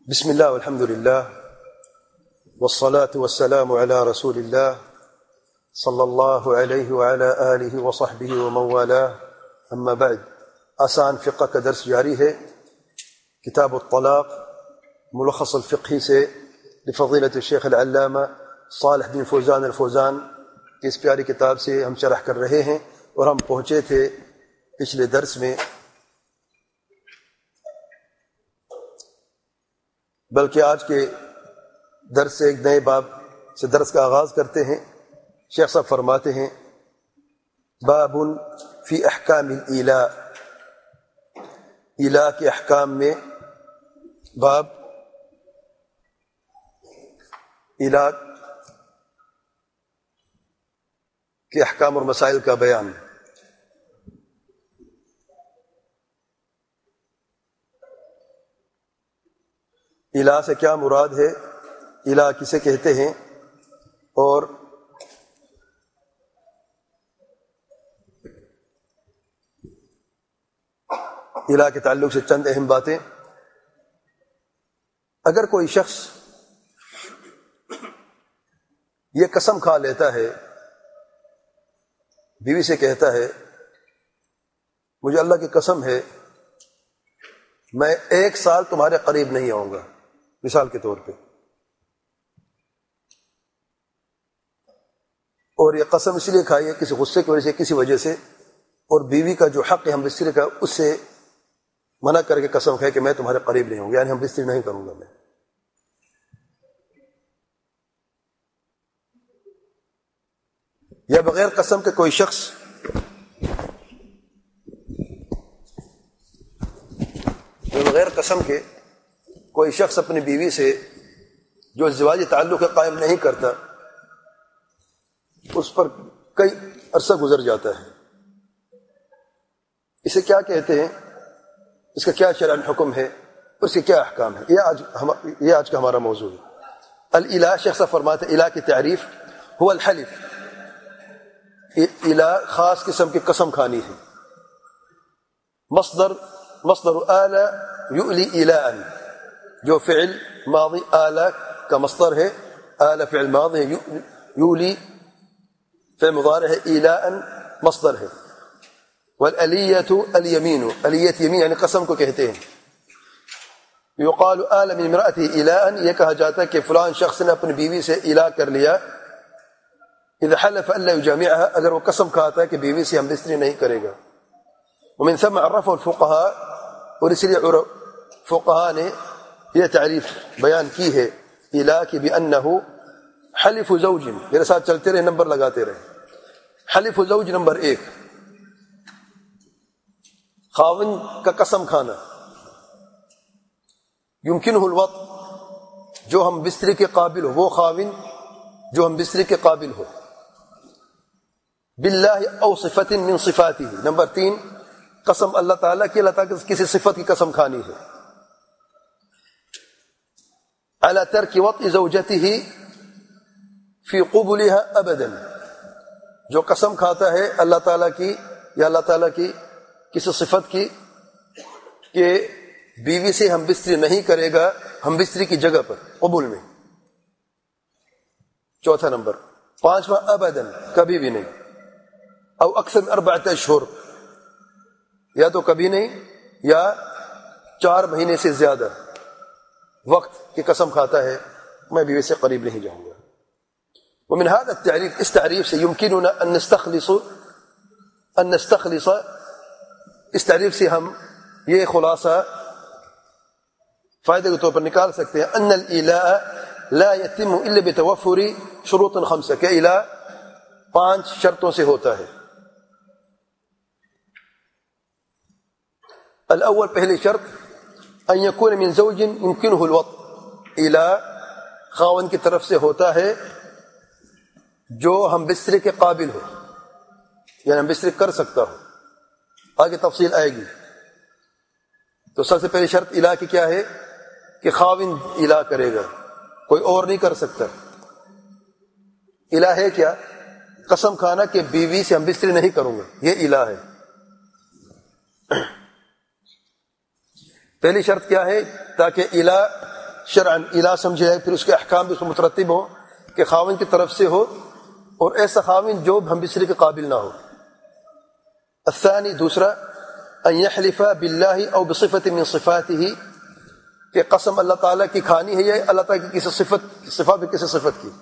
بسم الله والحمد لله والصلاة والسلام على رسول الله صلى الله عليه وعلى آله وصحبه ومن والاه أما بعد آسان فقہ کا درس جاری ہے کتاب الطلاق ملخص الفقہی سے لفضیلۃ الشیخ العلامہ صالح بن فوزان الفوزان کی اس پیاری کتاب سے ہم شرح کر رہے ہیں، اور ہم پہنچے تھے پچھلے درس میں، بلکہ آج کے درس سے ایک نئے باب سے درس کا آغاز کرتے ہیں۔ شیخ صاحب فرماتے ہیں باب فی احکام الإیلاء، ایلاء کے احکام میں، باب ایلاء کے احکام اور مسائل کا بیان۔ ایلاء سے کیا مراد ہے، ایلاء کسے کہتے ہیں، اور ایلاء کے تعلق سے چند اہم باتیں۔ اگر کوئی شخص یہ قسم کھا لیتا ہے، بیوی سے کہتا ہے مجھے اللہ کی قسم ہے میں 1 سال تمہارے قریب نہیں آؤں گا، مثال کے طور پہ، اور یہ قسم اس لیے کھائی ہے کسی غصے کی وجہ سے، کسی وجہ سے، اور بیوی کا جو حق ہے ہم بستری کا اس سے منع کر کے قسم کھائے کہ میں تمہارے قریب نہیں ہوں گا، یعنی ہم بستری نہیں کروں گا میں۔ یا بغیر قسم کے کوئی شخص بغیر قسم کے کوئی شخص اپنی بیوی سے جو ازدواجی تعلق قائم نہیں کرتا، اس پر کئی عرصہ گزر جاتا ہے، اسے کیا کہتے ہیں، اس کا کیا شرعاً حکم ہے، اس کے کیا احکام ہے، یہ آج کا ہمارا موضوع ہے۔ الإیلاء، شیخ صاحب فرماتے ہیں ایلاء کی تعریف هو الحلف، ایلاء خاص قسم کی قسم کھانی ہے۔ مصدر آل یؤلی ایلاء، جو فعل ماضی آل کا مصدر ہے، آل فعل ماضی ہے، یولی فعل مضارع ہے، ایلاء مصدر ہے۔ والالیۃ الیمین، الیت یمین یعنی قسم کو کہتے ہیں۔ یقال آل من امرأته ایلاء، یہ کہا جاتا ہے کہ فلان شخص نے اپنی بیوی سے ایلاء کر لیا، اذا حلف ان لا یجامعها، اگر وہ قسم کھاتا ہے کہ بیوی سے ہم بستری نہیں کرے گا۔ ومن ثم عرفه الفقهاء، اور اس لیے فقہاء نے یہ تعریف بیان کی ہے ایلاء کی، بأنه حلف زوج، میرے ساتھ چلتے رہے، نمبر لگاتے رہے۔ حلف زوج نمبر 1، خاوند کا قسم کھانا، يمكنه الوطء، جو ہم بستری کے قابل ہو، وہ خاوند جو ہم بستری کے قابل ہو، باللہ او صفت من صفاته، نمبر 3 قسم اللہ تعالیٰ کی، اللہ تعالیٰ کی کسی صفت کی قسم کھانی ہے، على ترک وطء زوجته فی قبلها ابدا، جو قسم کھاتا ہے اللہ تعالیٰ کی یا اللہ تعالیٰ کی کسی صفت کی کہ بیوی سے ہم بستری نہیں کرے گا، ہم بستری کی جگہ پر، قبول میں، چوتھا نمبر۔ 5واں ابدا، کبھی بھی نہیں، او اکثر من 4 اشہر، یا تو کبھی نہیں یا 4 مہینے سے زیادہ وقت کی قسم کھاتا ہے میں بیوی سے قریب نہیں جاؤں گا۔ ومن هذا التعريف، اس تعریف سے يمكننا ان نستخلص، اس تعریف سے ہم یہ خلاصہ فائدے کے طور پر نکال سکتے ہیں، ان الإیلاء لا يتم الا بتوفر شروط 5، کہ ایلاء 5 شرطوں سے ہوتا ہے۔ الاول، پہلی شرط، ان يكون من زوج يمكنه الوطء، ایلاء خاوند کی طرف سے ہوتا ہے جو ہم بستری کے قابل ہو، یعنی ہم بستری کر سکتا ہو، آگے تفصیل آئے گی۔ تو سب سے پہلی شرط ایلاء کی کیا ہے کہ خاوند ایلاء کرے گا، کوئی اور نہیں کر سکتا۔ ایلاء ہے کیا؟ قسم کھانا کہ بیوی سے ہم بستری نہیں کروں گا، یہ ایلاء ہے۔ پہلی شرط کیا ہے؟ تاکہ الہ شرعن الا سمجھا جائے، پھر اس کے احکام بھی اس کو مترتب ہوں کہ خاوند کی طرف سے ہو، اور ایسا خاوند جو ہم بستری کے قابل نہ ہو۔ الثانی دوسرا، ان یحلف باللہ او بصفت من صفاته، کہ قسم اللہ تعالیٰ کی کھانی ہے یا اللہ تعالیٰ کی کسی صفت بھی کسی صفت کی۔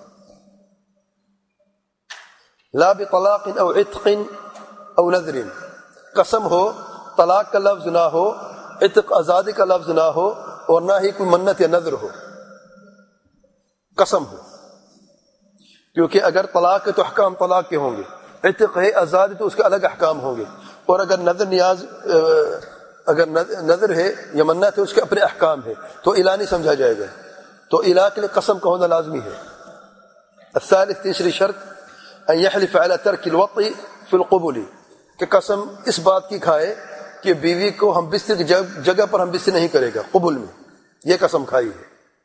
لا بطلاق او عتق او نذر، قسم ہو طلاق کا لفظ نہ ہو، عتق آزادی کا لفظ نہ ہو، اور نہ ہی کوئی منت یا نذر ہو، قسم ہو۔ کیونکہ اگر طلاق ہے تو احکام طلاق کے ہوں گے، عتق ہے آزادی تو اس کے الگ احکام ہوں گے، اور اگر نذر نیاز اگر نذر ہے یا منت ہے اس کے اپنے احکام ہے، تو الہ نہیں سمجھا جائے گا، تو الہ کے لیے قسم کا ہونا لازمی ہے۔ الثالث تیسری شرط، ان یحلف علی ترک الوطء فی القبول، کہ قسم اس بات کی کھائے کہ بیوی کو ہم بستر کی جگہ پر ہم بستر نہیں کرے گا، قبول میں یہ قسم کھائی ہے۔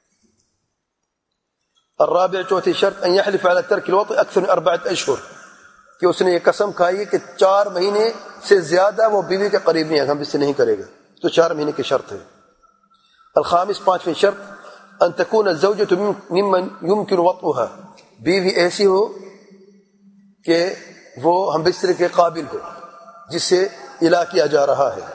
الرابع چوتھی شرط، ان یحلف علی ترک الوطء اکثر من 4 اشہر، کہ اس نے یہ قسم کھائی ہے کہ 4 مہینے سے زیادہ وہ بیوی کے قریب نہیں ہے، ہم بستر نہیں کرے گا، تو 4 مہینے کی شرط ہے۔ الخامس پانچویں شرط، ان تکون الزوجۃ ممن يمكن وطئها، بیوی ایسی ہو کہ وہ ہم بستر کے قابل ہو جس سے الہ کیا جا رہا ہے،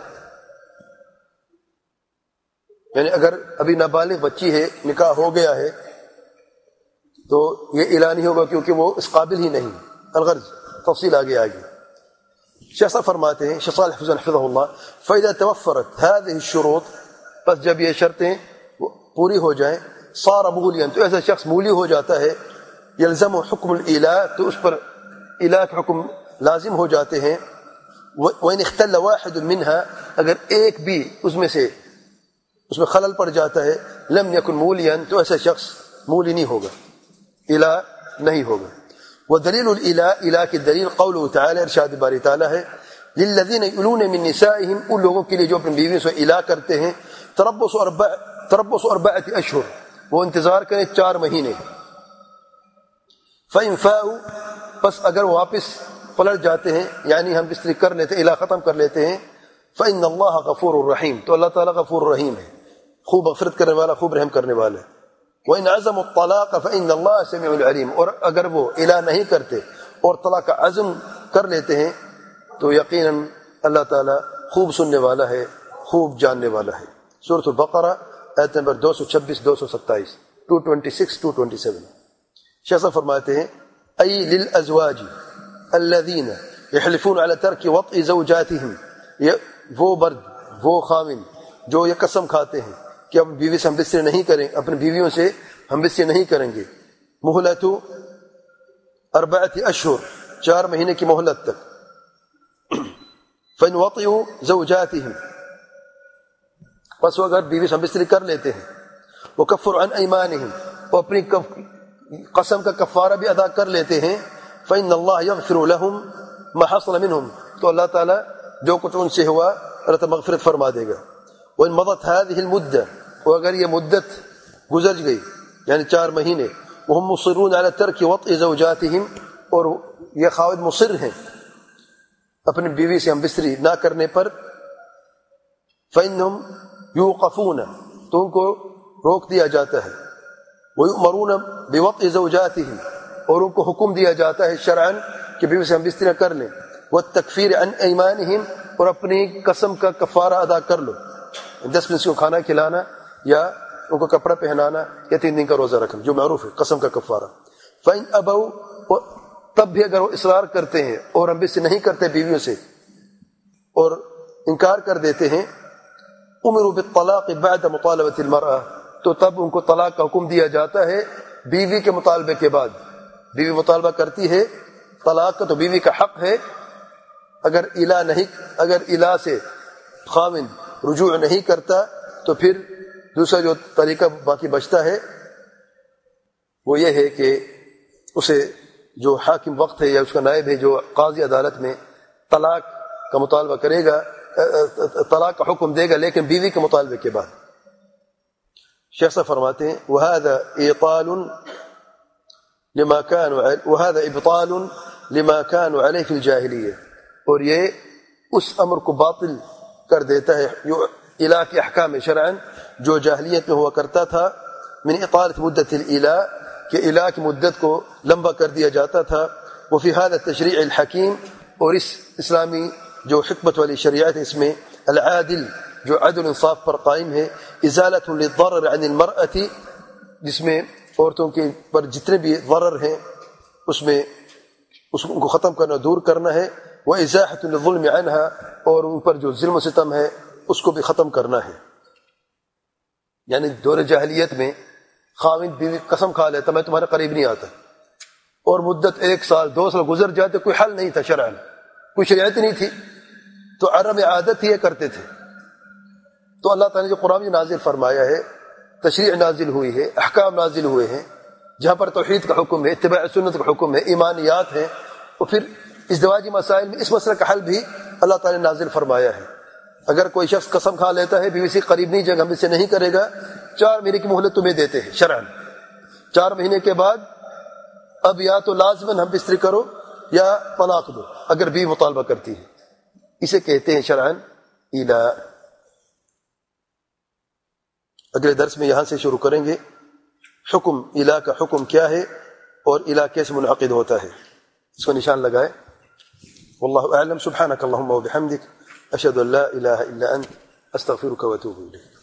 یعنی اگر ابھی نابالغ بچی ہے، نکاح ہو گیا ہے، تو یہ الہ نہیں ہوگا کیونکہ وہ اس قابل ہی نہیں۔ الغرض تفصیل آگے آگے۔ شیخ صاحب فرماتے ہیں، شیخ صالح حفظہ اللہ، فَإِذَا تَوَفَّرَتْ هَذِهِ الشُّرُوطِ، پس جب یہ شرطیں پوری ہو جائیں، صار مولیاً، تو ایسا شخص مولی ہو جاتا ہے، یلزم حکم الالہ، تو اس پر الہ کے حکم لازم ہو جاتے ہیں۔ وَإِنْ اخْتَلَّ وَاحِدٌ مِنْهَا، اگر ایک بھی اس میں خلل پڑ جاتا ہے، لم یکن مولیاً، تو ایسا شخص مولی نہیں ہوگا، الہ نہیں ہوگا۔ ودلیل الالہ، الہ کی دلیل قوله تعالی، ارشاد باری تعالی ہے، للذین یلون من نسائہم، ان لوگوں کے لیے جو اپنی بیویوں سے الہ کرتے ہیں، تربص 4 اشہر، وہ انتظار کریں 4 مہینے۔ فإن فاؤوا، پس اگر واپس پلٹ جاتے ہیں، یعنی ہم بستری کر لیتے ہیں، الہ ختم کر لیتے ہیں، فإن اللہ غفور الرحیم، تو اللہ تعالیٰ غفور الرحیم ہے، خوب مغفرت کرنے والا، خوب رحم کرنے والا ہے۔ وَإِنْ عَزَمُوا الطَّلَاقَ فَإِنَّ اللَّهَ سَمِيعٌ عَلِيمٌ، اور اگر وہ الہ نہیں کرتے اور طلاق کا عزم کر لیتے ہیں تو یقیناً اللہ تعالیٰ خوب سننے والا ہے، خوب جاننے والا ہے۔ سورۃ البقرہ آیت نمبر 226 227 226 227۔ شیخ صاحب فرماتے ہیں، ای للازواج الذین یحلفون علی ترک وطء زوجاتہم، وہ مرد، وہ خاوند جو یہ قسم کھاتے ہیں کہ اب بیوی سے ہم بستر نہیں کریں، اپنی بیویوں سے ہم بستر نہیں کریں گے، مہلت 4 اشہر، 4 مہینے کی مہلت تک۔ فإن وطئوا زوجاتهم، پس وہ اگر بیوی سے ہم بستر کر لیتے ہیں، وکفر عن ایمانہم، وہ اپنی قسم کا کفارہ بھی ادا کر لیتے ہیں، فإن اللہ یغفر لهم ما حصل منهم، تو اللہ تعالیٰ جو کچھ ان سے ہوا اللہ تعالیٰ مغفرت فرما دے گا۔ وإن مضت هذه المدة، وہ اگر یہ مدت گزر گئی یعنی 4 مہینے، وهم مصرون على ترک وطء زوجاتهم، اور یہ خاوند مصر ہیں اپنی بیوی سے ہم بستری نہ کرنے پر، فإنهم يوقفون، تو ان کو روک دیا جاتا ہے، ويؤمرون بوطء زوجاتهم، اور ان کو حکم دیا جاتا ہے شرعاً کہ بیوی سے ہم بستری کر لیں، والتکفیر عن ایمانہم، اور اپنی قسم کا کفارہ ادا کر لو، 10 دن کو کھانا کھلانا یا ان کو کپڑا پہنانا یا 3 دن کا روزہ رکھنا، جو معروف ہے قسم کا کفارہ۔ فإن ابوا، تب بھی اگر وہ اصرار کرتے ہیں اور ہم بستری نہیں کرتے بیویوں سے اور انکار کر دیتے ہیں، امروا بالطلاق بعد مطالبۃ المرأة، تو تب ان کو طلاق کا حکم دیا جاتا ہے بیوی کے مطالبے کے بعد۔ بیوی مطالبہ کرتی ہے طلاق کا تو بیوی کا حق ہے، اگر الہ سے خاوند رجوع نہیں کرتا تو پھر دوسرا جو طریقہ باقی بچتا ہے وہ یہ ہے کہ اسے جو حاکم وقت ہے یا اس کا نائب ہے جو قاضی عدالت میں طلاق کا مطالبہ کرے گا، طلاق کا حکم دے گا، لیکن بیوی کے مطالبے کے بعد۔ شیخ صاحب فرماتے ہیں، وَهَذَا إِبْطَالٌ لِمَا كَانُوا عَلَيْهِ فِي الْجَاهِلِيَّةِ، اور یہ اس امر کو باطل کر دیتا ہے جو الہ کے احکام شرعاً جو جاہلیت میں ہوا کرتا تھا، من اطالة مدة الإله کہ الہ کی مدت کو لمبا کر دیا جاتا تھا. وفي هذا التشریع الحکیم اور اس اسلامی جو حکمت والی شریعت اس میں العادل جو عدل انصاف پر قائم ہے ازالۃ للضرر عن المرأة جس میں عورتوں کے پر جتنے بھی ضرر ہیں اس میں ان کو ختم کرنا دور کرنا ہے. وازاحۃ للظلم عنها اور ان پر جو ظلم و ستم ہے اس کو بھی ختم کرنا ہے. یعنی دور جاہلیت میں خاوند بیوی قسم کھا لیتا میں تمہارے قریب نہیں آتا اور مدت 1 سال 2 سال گزر جاتے کوئی حل نہیں تھا شرعاً کوئی شریعت نہیں تھی تو عرب عادت ہی کرتے تھے. تو اللہ تعالیٰ نے جو قرآن نازل فرمایا ہے تشریع نازل ہوئی ہے احکام نازل ہوئے ہیں جہاں پر توحید کا حکم ہے اتباع سنت کا حکم ہے ایمانیات ہیں اور پھر ازدواجی مسائل میں اس مسئلے کا حل بھی اللہ تعالیٰ نے نازل فرمایا ہے. اگر کوئی شخص قسم کھا لیتا ہے بیوی سے قریب نہیں جائے گا ہم اسے نہیں کرے گا 4 مہینے کی مہلت تمہیں دیتے ہیں شرعاً. 4 مہینے کے بعد اب یا تو لازماً ہم بستری کرو یا طلاق دو اگر بیوی مطالبہ کرتی ہے. اسے کہتے ہیں شرعاً الہ. اگلے درس میں یہاں سے شروع کریں گے حکم الہ کا حکم کیا ہے اور الہ کیسے منعقد ہوتا ہے اس کو نشان لگائے. واللہ اعلم. سبحانک اللہم و بحمدک اشہد ان لا الہ الا انت استغفرک و اتوب الیک.